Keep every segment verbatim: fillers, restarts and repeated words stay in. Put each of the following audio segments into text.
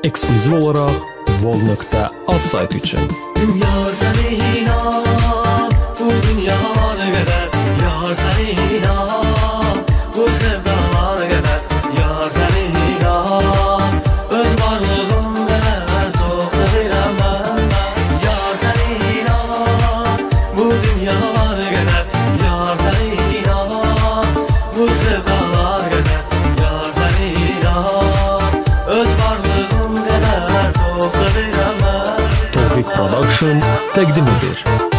ekskluziv olaraq vol nöqtə az saytı üçün. Yar səni inan, bu dünya var qədər. Yar səni inan, bu sevda var qədər. Yar səni inan, öz varlığım qədər çox sevirəm mən. Yar səni inan, bu dünya var qədər. Yar səni inan, bu sevda var qədər. Yar səni inan, öz varlığım qədər çox sevirəm mən. Tövfik Production təqdim edir.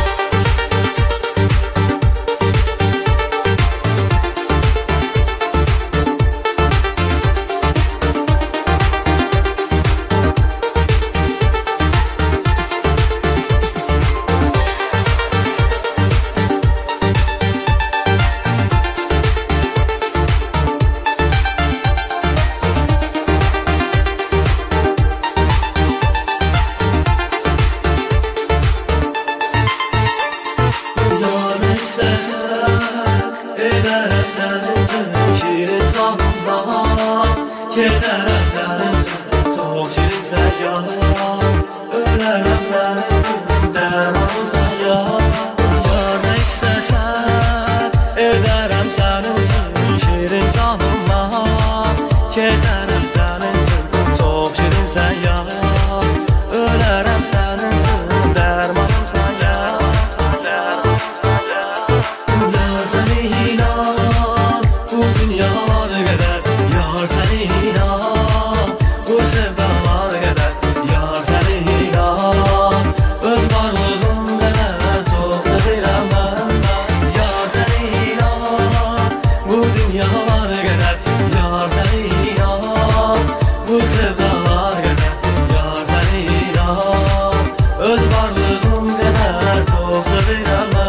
Edərəm sənin üçün şirin canımdan. Keçərəm sənin üçün çox şirin sərgahdan. Ölərəm sənin üçün dərmanımsan ya. Yar nə istəsən edərəm sənin üçün şirin canımdan. Keçərəm sənin üçün çox şirin sərgahdan. Ölərəm sənin üçün dərmanımsan ya. Səni inan, bu dünya var qədər. Yar səni inan, bu sevda var qədər. Yar səni inan, öz varlığım qədər çox sevirəm mən. Yar səni inan, bu dünya var qədər. Yar səni inan, bu sevda var qədər. Yar səni inan, öz varlığım qədər çox sevirəm mən.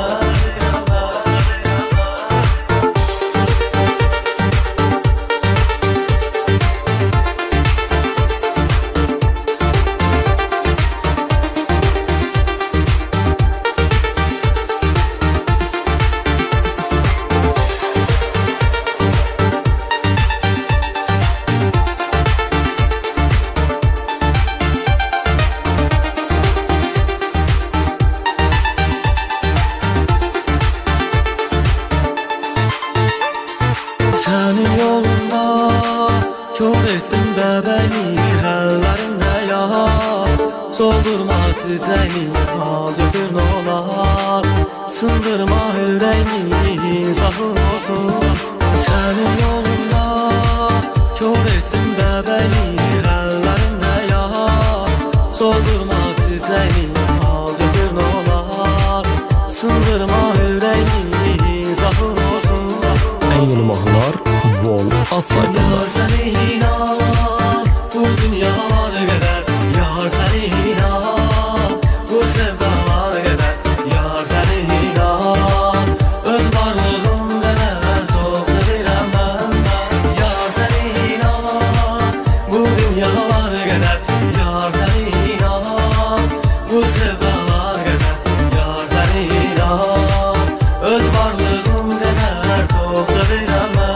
Sənin yolunda kör etdim bəbəyimi həllərində ya. Soldurma çiçəyini, al götür nolar. Sındırma ürəyini, safın olsun. Sənin yolunda kör etdim bəbəyimi həllərində ya. Soldurma çiçəyini, al götür nolar. Sındırma ürəyini, safın olsun. Ən yeni mahnılar Vol az saytında. Yar səni inan, bu dünya var qədər. Yar səni inan, bu sevda var qədər. Yar səni inan, öz varlığım qədər çox sevirəm mən. Yar səni inan, bu dünya var qədər. Yar səni inan, bu sevda var qədər. Yar səni inan, öz varlığım qədər çox sevirəm mən.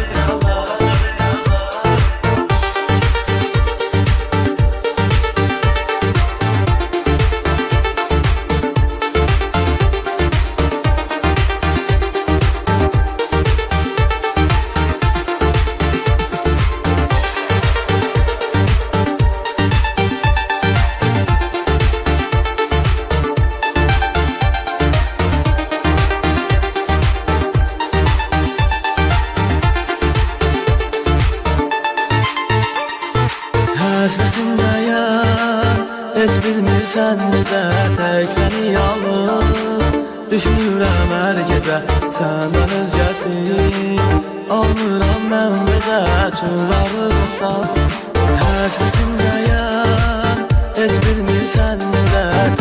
Həsrətindəyəm, heç bilmirsən necə. Tək səni yalnız düşünürəm hər gecə. Səndən özgəsi almıram mən bezə. Çınlarlıqsan. Həsrətindəyəm, heç bilmirsən necə.